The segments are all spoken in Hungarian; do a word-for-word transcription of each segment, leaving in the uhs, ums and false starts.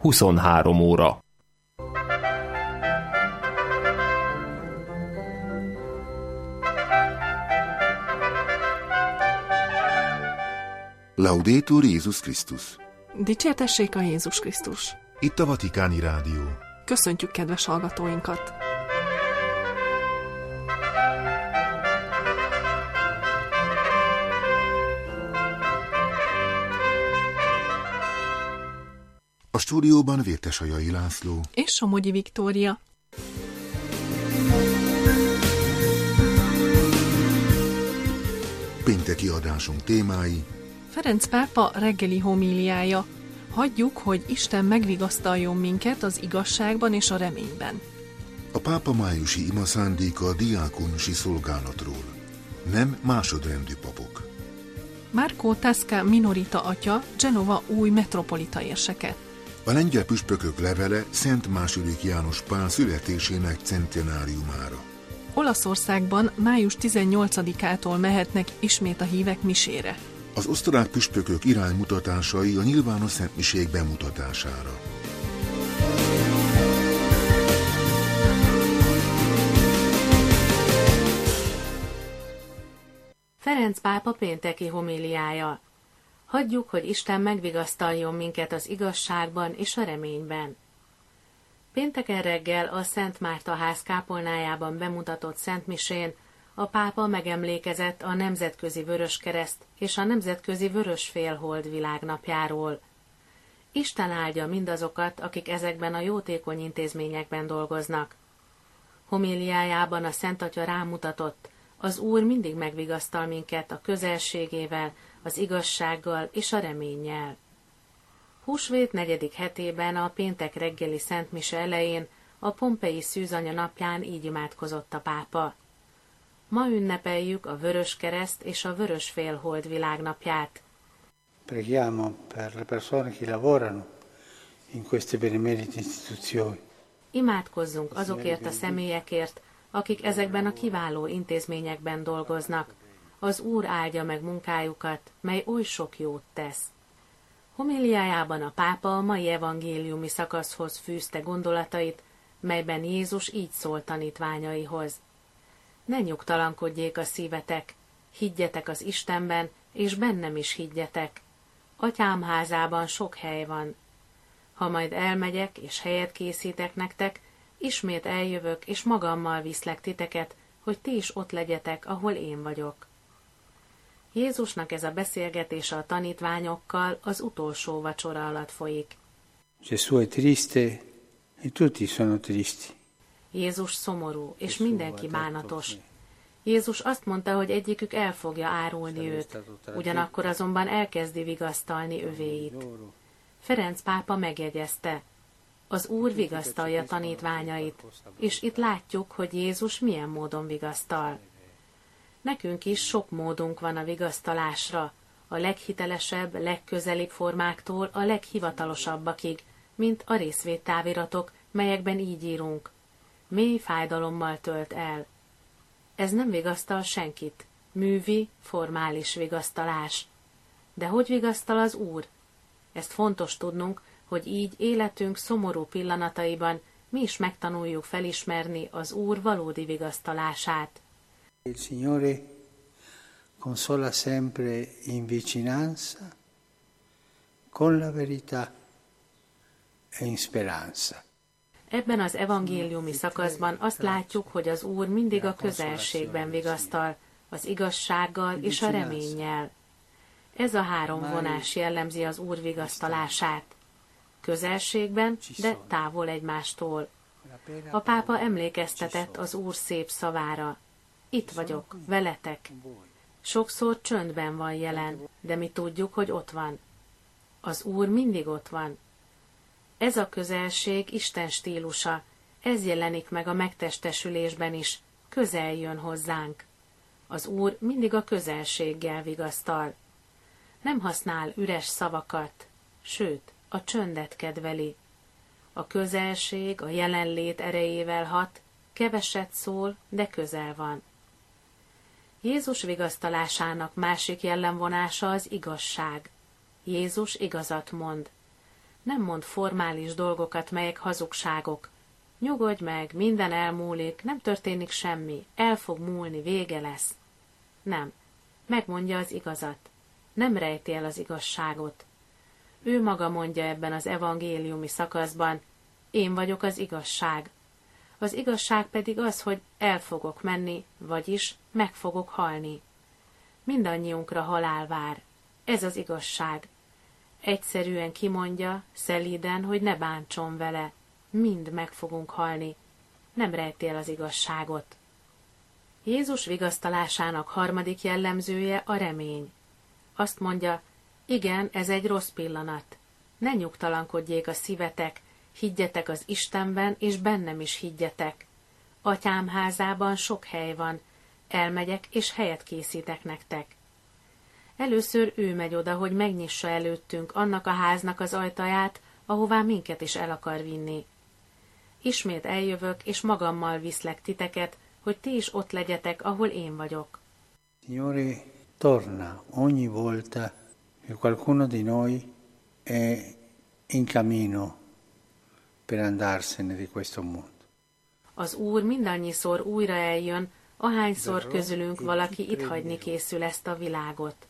huszonhárom óra. Laudetur Jézus Krisztus! Dicsértessék a Jézus Krisztus! Itt a Vatikáni Rádió. Köszöntjük kedves hallgatóinkat! A stúdióban Vértesajai László és Somogyi Viktória. Pénteki adásunk témái: Ferenc pápa reggeli homíliája. Hagyjuk, hogy Isten megvigasztaljon minket az igazságban és a reményben. A pápa májusi imaszándéka a diákonusi szolgálatról. Nem másodrendű papok. Marco Tasca Minorita atya Genova új metropolita érseke. A lengyel püspökök levele Szent második János Pál születésének centenáriumára. Olaszországban május tizennyolcadikától mehetnek ismét a hívek misére. Az osztrák püspökök iránymutatásai a nyilvános szentmiség bemutatására. Ferenc pápa pénteki homíliája. Hagyjuk, hogy Isten megvigasztaljon minket az igazságban és a reményben. Pénteken reggel a Szent Márta ház kápolnájában bemutatott szentmisén a pápa megemlékezett a Nemzetközi Vöröskereszt és a Nemzetközi Vörösfélhold világnapjáról. Isten áldja mindazokat, akik ezekben a jótékony intézményekben dolgoznak. Homíliájában a Szent Atya rámutatott, az Úr mindig megvigasztal minket a közelségével, az igazsággal és a reménnyel. Húsvét negyedik hetében a péntek reggeli szentmise elején a pompei szűzanya napján így imádkozott a pápa. Ma ünnepeljük a Vöröskereszt és a Vörösfélhold világnapját. Preghiamo per le persone che lavorano in queste benemerite istituzioni. Imádkozzunk azokért a személyekért, akik ezekben a kiváló intézményekben dolgoznak. Az Úr áldja meg munkájukat, mely oly sok jót tesz. Homíliájában a pápa a mai evangéliumi szakaszhoz fűzte gondolatait, melyben Jézus így szólt tanítványaihoz. Ne nyugtalankodjék a szívetek, higgyetek az Istenben, és bennem is higgyetek. Atyám házában sok hely van. Ha majd elmegyek, és helyet készítek nektek, ismét eljövök, és magammal viszlek titeket, hogy ti is ott legyetek, ahol én vagyok. Jézusnak ez a beszélgetése a tanítványokkal az utolsó vacsora alatt folyik. Gesù è triste e tutti sono tristi. Jézus szomorú, és mindenki bánatos. Jézus azt mondta, hogy egyikük el fogja árulni őt, ugyanakkor azonban elkezdi vigasztalni övéit. Ferenc pápa megjegyezte, az Úr vigasztalja tanítványait, és itt látjuk, hogy Jézus milyen módon vigasztal. Nekünk is sok módunk van a vigasztalásra, a leghitelesebb, legközelibb formáktól a leghivatalosabbakig, mint a részvédtáviratok, melyekben így írunk. Mély fájdalommal tölt el. Ez nem vigasztal senkit, művi, formális vigasztalás. De hogy vigasztal az Úr? Ezt fontos tudnunk, hogy így életünk szomorú pillanataiban mi is megtanuljuk felismerni az Úr valódi vigasztalását. Il Signore consola sempre in vicinanza, con la verità e in speranza. Ebben az evangéliumi szakaszban azt látjuk, hogy az Úr mindig a közelségben vigasztal, az igazsággal és a reménnyel. Ez a három vonás jellemzi az Úr vigasztalását. Közelségben, de távol egymástól. A pápa emlékeztetett az Úr szép szavára. Itt vagyok, veletek. Sokszor csöndben van jelen, de mi tudjuk, hogy ott van. Az Úr mindig ott van. Ez a közelség Isten stílusa, ez jelenik meg a megtestesülésben is, közel jön hozzánk. Az Úr mindig a közelséggel vigasztal. Nem használ üres szavakat, sőt, a csöndet kedveli. A közelség a jelenlét erejével hat, keveset szól, de közel van. Jézus vigasztalásának másik jellemvonása az igazság. Jézus igazat mond. Nem mond formális dolgokat, melyek hazugságok. Nyugodj meg, minden elmúlik, nem történik semmi, el fog múlni, vége lesz. Nem, megmondja az igazat. Nem rejti el az igazságot. Ő maga mondja ebben az evangéliumi szakaszban, én vagyok az igazság. Az igazság pedig az, hogy el fogok menni, vagyis meg fogok halni. Mindannyiunkra halál vár. Ez az igazság. Egyszerűen kimondja, szelíden, hogy ne bántson vele. Mind meg fogunk halni. Nem rejti el az igazságot. Jézus vigasztalásának harmadik jellemzője a remény. Azt mondja, igen, ez egy rossz pillanat. Ne nyugtalankodjék a szívetek, higgyetek az Istenben, és bennem is higgyetek. Atyám házában sok hely van, elmegyek, és helyet készítek nektek. Először ő megy oda, hogy megnyissa előttünk annak a háznak az ajtaját, ahová minket is el akar vinni. Ismét eljövök, és magammal viszlek titeket, hogy ti is ott legyetek, ahol én vagyok. Signore torna ogni volta che qualcuno di noi è in cammino per andarsene di questo mondo. Az Úr mindannyiszor újra eljön, ahányszor közülünk valaki itt hagyni készül ezt a világot.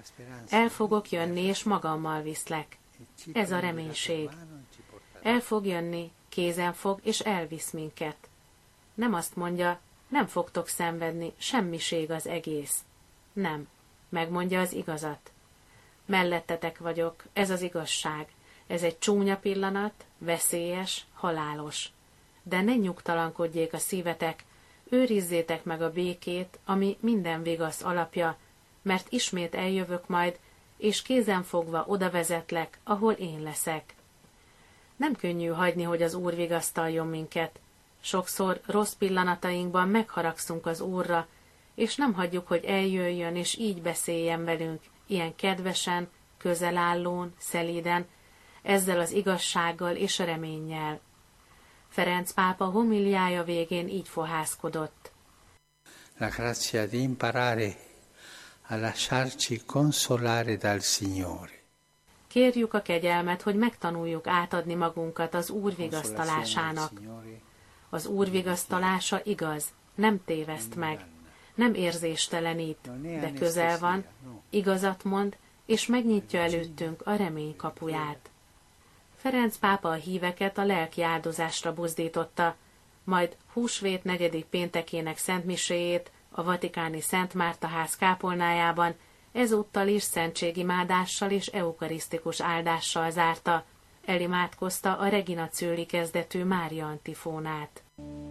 El fogok jönni, és magammal viszlek. Ez a reménység. El fog jönni, kézen fog, és elvisz minket. Nem azt mondja, nem fogtok szenvedni, semmiség az egész. Nem. Megmondja az igazat. Mellettetek vagyok, ez az igazság. Ez egy csúnya pillanat, veszélyes, halálos. De ne nyugtalankodjék a szívetek, őrizzétek meg a békét, ami minden vigasz alapja, mert ismét eljövök majd, és kézenfogva oda vezetlek, ahol én leszek. Nem könnyű hagyni, hogy az Úr vigasztaljon minket. Sokszor rossz pillanatainkban megharagszunk az Úrra, és nem hagyjuk, hogy eljöjjön, és így beszéljen velünk, ilyen kedvesen, közelállón, szelíden, ezzel az igazsággal és a reménnyel. Ferenc pápa homiliája végén így fohászkodott. La grazia di imparare a lasciarci consolare dal Signore. Kérjük a kegyelmet, hogy megtanuljuk átadni magunkat az Úr vigasztalásának. Az Úr vigasztalása igaz, nem téveszt meg, nem érzéstelenít, de közel van, igazat mond, és megnyitja előttünk a remény kapuját. Ferenc pápa a híveket a lelki áldozásra buzdította, majd húsvét negyedik péntekének szentmiséjét a vatikáni Szent Márta ház kápolnájában ezúttal is szentségimádással és eukarisztikus áldással zárta, elimádkozta a Regina Coeli kezdetű Mária antifónát.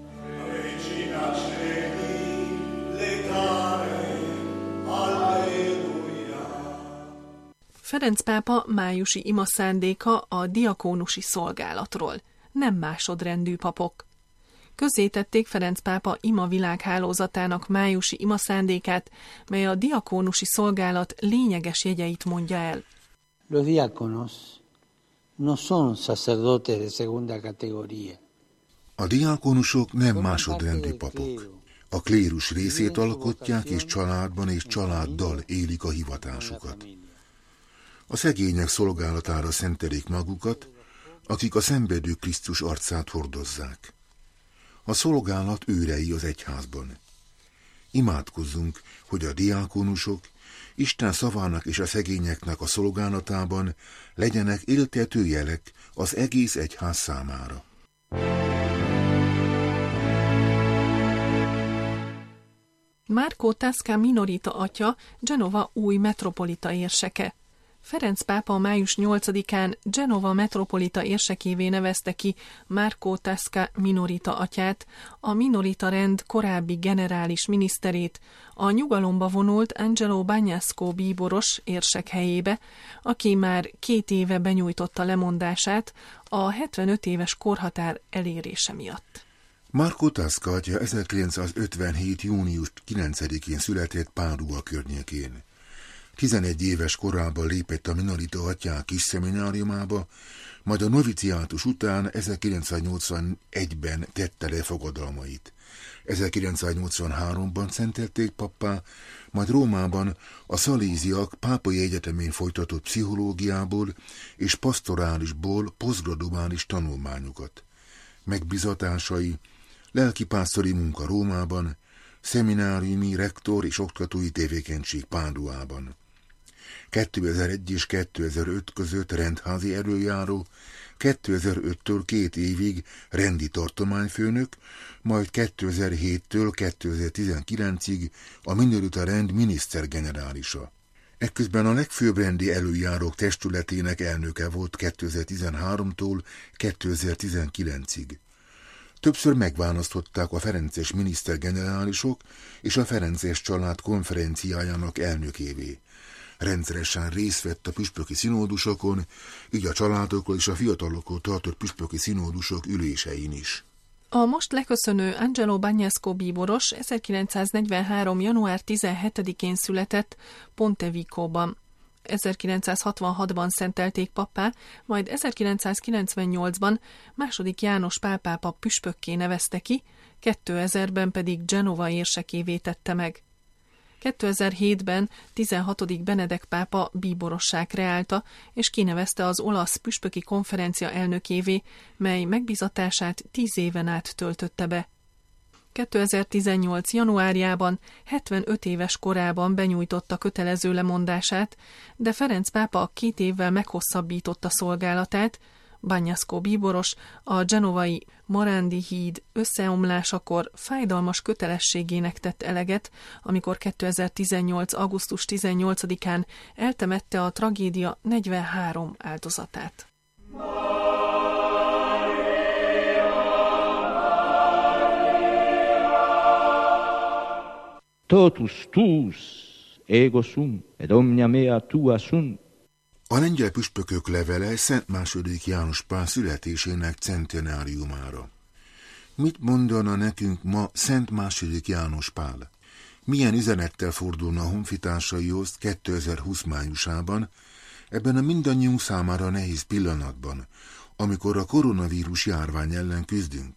Ferenc pápa májusi ima szándéka a diakónusi szolgálatról, nem másodrendű papok. Közzétették Ferenc pápa ima világhálózatának májusi ima szándékát, mely a diakónusi szolgálat lényeges jegyeit mondja el. Los diáconos no son sacerdotes de segunda categoría. A diákonusok nem másodrendű papok. A klérus részét alkotják, és családban és családdal élik a hivatásukat. A szegények szolgálatára szentelik magukat, akik a szenvedő Krisztus arcát hordozzák. A szolgálat őrei az egyházban. Imádkozzunk, hogy a diákonusok Isten szavának és a szegényeknek a szolgálatában legyenek éltető jelek az egész egyház számára. Marco Tasca Minorita atya Genova új metropolita érseke. Ferenc pápa május nyolcadikán Genova metropolita érsekévé nevezte ki Marco Tasca Minorita atyát, a Minorita rend korábbi generális miniszterét, a nyugalomba vonult Angelo Bagnasco bíboros érsek helyébe, aki már két éve benyújtotta lemondását a hetvenöt éves korhatár elérése miatt. Marco Tasca atya ezerkilencszázötvenhét. június kilencedikén született Pádua környékén. tizenegy éves korában lépett a minorita atyák kis szemináriumába, majd a noviciátus után ezerkilencszáznyolcvanegyben tette le fogadalmait. ezerkilencszáznyolcvanháromban szentelték pappá, majd Rómában a szaléziak pápai egyetemén folytatott pszichológiából és pastorálisból posztgraduális tanulmányokat. Megbizatásai, lelkipásztori munka Rómában, szemináriumi, rektor és oktatói tevékenység Páduában. kétezer-egy és kétezer-öt között rendházi előjáró, kétezer-öttől két évig rendi tartományfőnök, majd kétezer-héttől kétezer-tizenkilencig a minorita rend minisztergenerálisa. Ekközben a legfőbb rendi előjárók testületének elnöke volt kétezer-tizenháromtól kétezer-tizenkilencig. Többször megválasztották a ferences minisztergenerálisok és a ferences család konferenciájának elnökévé. Rendszeresen részt vett a püspöki színódusokon, így a családokról és a fiatalokról tartott püspöki színódusok ülésein is. A most leköszönő Angelo Bagnasco bíboros ezerkilencszáznegyvenhárom. január tizenhetedikén született Pontevicóban. ezerkilencszázhatvanhatban szentelték pappá, majd ezerkilencszázkilencvennyolcban második János Pál pápa püspökké nevezte ki, kétezerben pedig Genova érsekévé tette meg. kétezer-hétben tizenhatodik Benedek pápa bíborossá kreálta, és kinevezte az olasz püspöki konferencia elnökévé, mely megbízatását tíz éven át töltötte be. kétezer-tizennyolc. januárjában hetvenöt éves korában benyújtotta kötelező lemondását, de Ferenc pápa két évvel meghosszabbította szolgálatát. Bagnasco bíboros a genovai Morandi híd összeomlásakor fájdalmas kötelességének tett eleget, amikor kétezer-tizennyolc. augusztus tizennyolcadikán eltemette a tragédia negyvenhárom áldozatát. Totus tuus ego sum, et omnia mea tua sunt. A lengyel püspökök levele Szent második János Pál születésének centenáriumára. Mit mondana nekünk ma Szent második János Pál? Milyen üzenettel fordulna a honfitársaihoz kétezer-húsz májusában, ebben a mindannyiunk számára nehéz pillanatban, amikor a koronavírus járvány ellen küzdünk?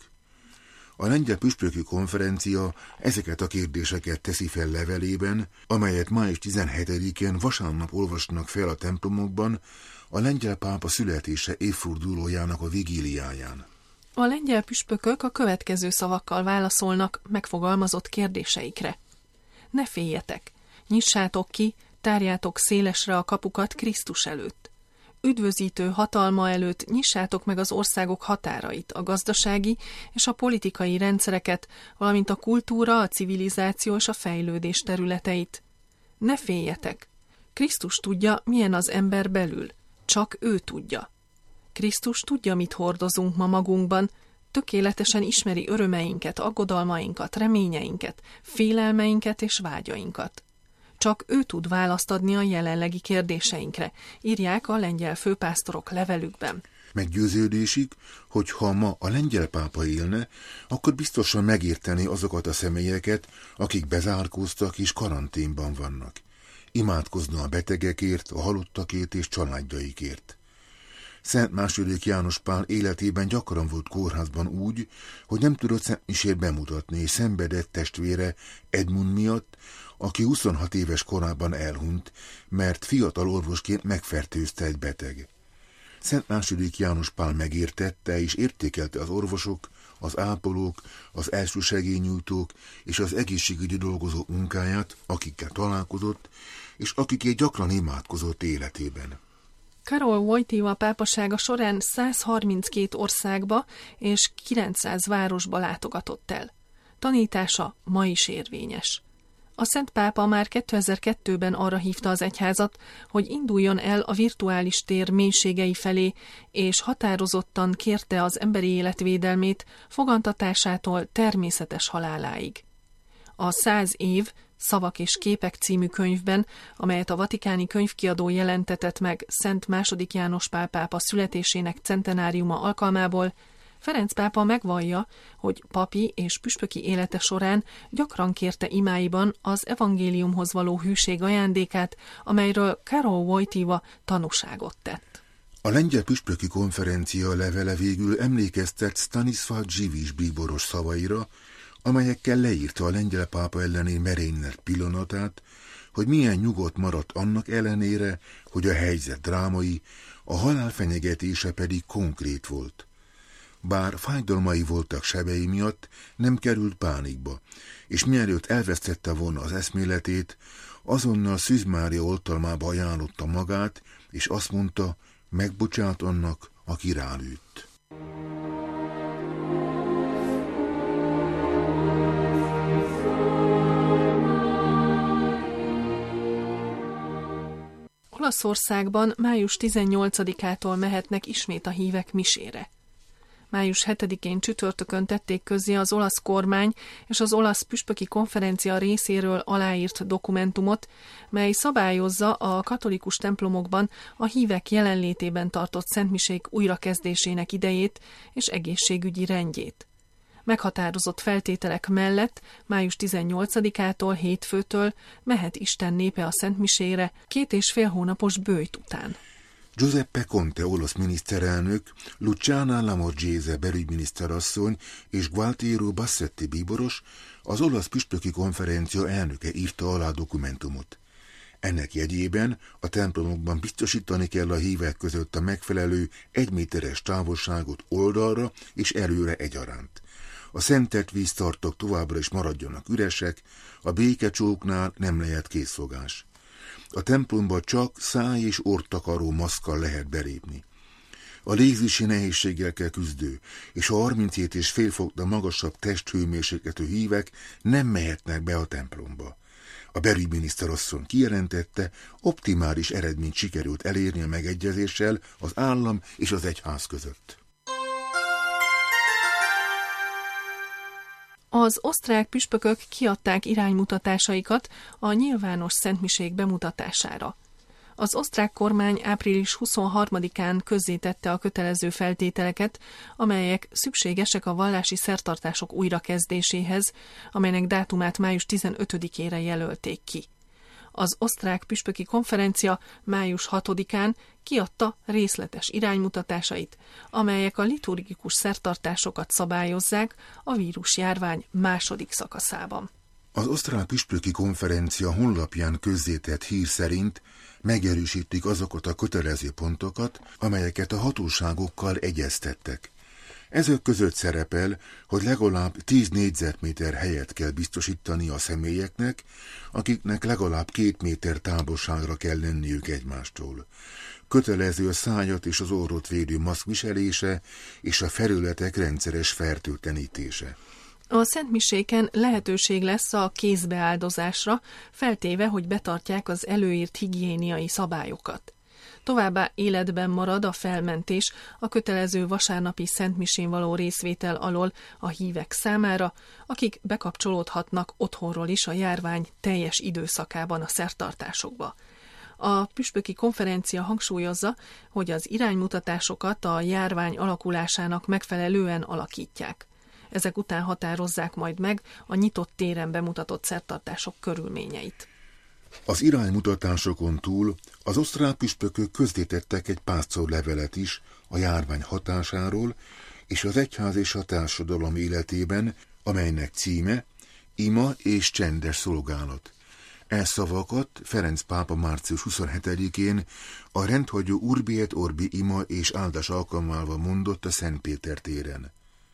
A lengyel püspöki konferencia ezeket a kérdéseket teszi fel levelében, amelyet május tizenhetedikén vasárnap olvasnak fel a templomokban a lengyel pápa születése évfordulójának a vigíliáján. A lengyel püspökök a következő szavakkal válaszolnak megfogalmazott kérdéseikre. Ne féljetek, nyissátok ki, tárjátok szélesre a kapukat Krisztus előtt. Üdvözítő hatalma előtt nyissátok meg az országok határait, a gazdasági és a politikai rendszereket, valamint a kultúra, a civilizáció és a fejlődés területeit. Ne féljetek! Krisztus tudja, milyen az ember belül. Csak ő tudja. Krisztus tudja, mit hordozunk ma magunkban, tökéletesen ismeri örömeinket, aggodalmainkat, reményeinket, félelmeinket és vágyainkat. Csak ő tud választ adni a jelenlegi kérdéseinkre, írják a lengyel főpásztorok levelükben. Meggyőződésük, hogy ha ma a lengyel pápa élne, akkor biztosan megérteni azokat a személyeket, akik bezárkóztak és karanténban vannak. Imádkozna a betegekért, a halottakért és családjaikért. Szent második János Pál életében gyakran volt kórházban úgy, hogy nem tudott szentmisét bemutatni, és szenvedett testvére Edmund miatt, aki huszonhat éves korában elhunyt, mert fiatal orvosként megfertőzte egy beteg. Szent második János Pál megértette és értékelte az orvosok, az ápolók, az elsősegélynyújtók és az egészségügyi dolgozók munkáját, akikkel találkozott, és akikért gyakran imádkozott életében. Karol Wojtyła pápasága során százharminckét országba és kilencszáz városba látogatott el. Tanítása ma is érvényes. A Szent Pápa már kétezer-kettőben arra hívta az egyházat, hogy induljon el a virtuális tér mélységei felé, és határozottan kérte az emberi élet védelmét fogantatásától természetes haláláig. A Száz év, Szavak és képek című könyvben, amelyet a vatikáni könyvkiadó jelentetett meg Szent második János Pál pápa születésének centenáriuma alkalmából, Ferenc pápa megvallja, hogy papi és püspöki élete során gyakran kérte imáiban az evangéliumhoz való hűség ajándékát, amelyről Karol Wojtyła tanúságot tett. A lengyel püspöki konferencia levele végül emlékeztet Stanisław Dziwisz bíboros szavaira, amelyekkel leírta a lengyel pápa elleni merénylet pillanatát, hogy milyen nyugodt maradt annak ellenére, hogy a helyzet drámai, a halál fenyegetése pedig konkrét volt. Bár fájdalmai voltak sebei miatt, nem került pánikba, és mielőtt elvesztette volna az eszméletét, azonnal Szűz Mária oltalmába ajánlotta magát, és azt mondta, megbocsát annak, aki rálőtt. Olaszországban május tizennyolcadikától mehetnek ismét a hívek misére. május hetedikén csütörtökön tették közzé az olasz kormány és az olasz püspöki konferencia részéről aláírt dokumentumot, mely szabályozza a katolikus templomokban a hívek jelenlétében tartott szentmisék újrakezdésének idejét és egészségügyi rendjét. Meghatározott feltételek mellett május tizennyolcadikától hétfőtől mehet Isten népe a szentmisére két és fél hónapos böjt után. Giuseppe Conte olasz miniszterelnök, Luciana Lamorgese belügyminiszterasszony és Gualtiero Bassetti bíboros, az olasz püspöki konferencia elnöke írta alá dokumentumot. Ennek jegyében a templomokban biztosítani kell a hívek között a megfelelő egyméteres távolságot oldalra és előre egyaránt. A szentelt víztartók továbbra is maradjanak üresek, a békecsóknál nem lehet készfogás. A templomba csak száj- és orrtakaró maszkkal lehet belépni. A légzési nehézséggel küzdő és a harminchét és fél foknál magasabb testhőmérsékletű hívek nem mehetnek be a templomba. A belügyminiszterasszony kijelentette, optimális eredményt sikerült elérni a megegyezéssel az állam és az egyház között. Az osztrák püspökök kiadták iránymutatásaikat a nyilvános szentmisék bemutatására. Az osztrák kormány április huszonharmadikán közzétette a kötelező feltételeket, amelyek szükségesek a vallási szertartások újrakezdéséhez, amelynek dátumát május tizenötödikére jelölték ki. Az osztrák püspöki konferencia május hatodikán kiadta részletes iránymutatásait, amelyek a liturgikus szertartásokat szabályozzák a vírusjárvány második szakaszában. Az osztrák püspöki konferencia honlapján közzétett hír szerint megerősítik azokat a kötelező pontokat, amelyeket a hatóságokkal egyeztettek. Ezek között szerepel, hogy legalább tíz négyzetméter helyet kell biztosítani a személyeknek, akiknek legalább két méter távolságra kell lenniük egymástól. Kötelező a szájat és az orrot védő maszk viselése és a felületek rendszeres fertőtlenítése. A szentmiséken lehetőség lesz a kézbeáldozásra, feltéve, hogy betartják az előírt higiéniai szabályokat. Továbbá életben marad a felmentés a kötelező vasárnapi szentmisén való részvétel alól a hívek számára, akik bekapcsolódhatnak otthonról is a járvány teljes időszakában a szertartásokba. A püspöki konferencia hangsúlyozza, hogy az iránymutatásokat a járvány alakulásának megfelelően alakítják. Ezek után határozzák majd meg a nyitott téren bemutatott szertartások körülményeit. Az iránymutatásokon túl az osztrák püspökök közzétettek egy pásztorlevelet is a járvány hatásáról és az egyház és a társadalom életében, amelynek címe Ima és csendes szolgálat. E szavakat Ferenc pápa március huszonhetedikén a rendhagyó Urbi et Orbi ima és áldás alkalmával mondott a Szent Péter téren.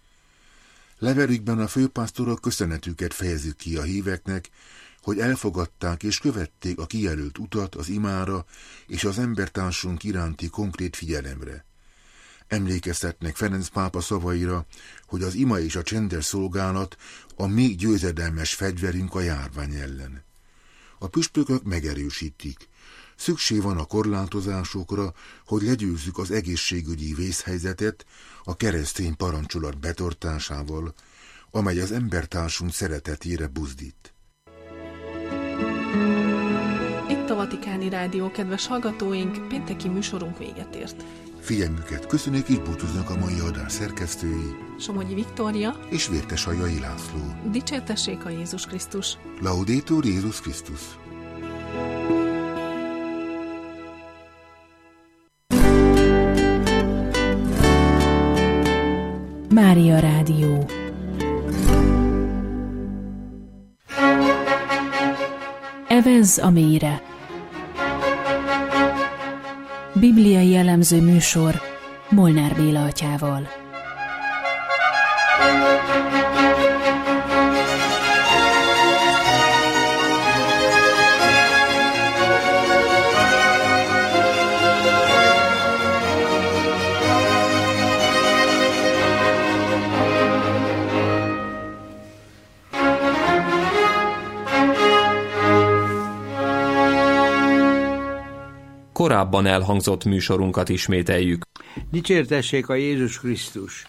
Levelükben a főpásztorok köszönetüket fejezik ki a híveknek, hogy elfogadták és követték a kijelölt utat az imára és az embertársunk iránti konkrét figyelemre. Emlékeztetnek Ferenc pápa szavaira, hogy az ima és a csendes szolgálat a még győzedelmes fegyverünk a járvány ellen. A püspökök megerősítik. Szükség van a korlátozásokra, hogy legyőzzük az egészségügyi vészhelyzetet a keresztény parancsolat betartásával, amely az embertársunk szeretetére buzdít. Itt a Vatikáni Rádió, kedves hallgatóink, pénteki műsorunk véget ért. Figyelmüket köszönjük és búcsúznak a mai adás szerkesztői, Somogyi Viktória és Vértesajai László. Dicsértessék a Jézus Krisztus. Laudetur Jézus Krisztus. Mária Rádió. Evezz a mélyre. Bibliai elemző műsor Molnár Béla atyával. Korábban elhangzott műsorunkat ismételjük. Dicsértessék a Jézus Krisztus!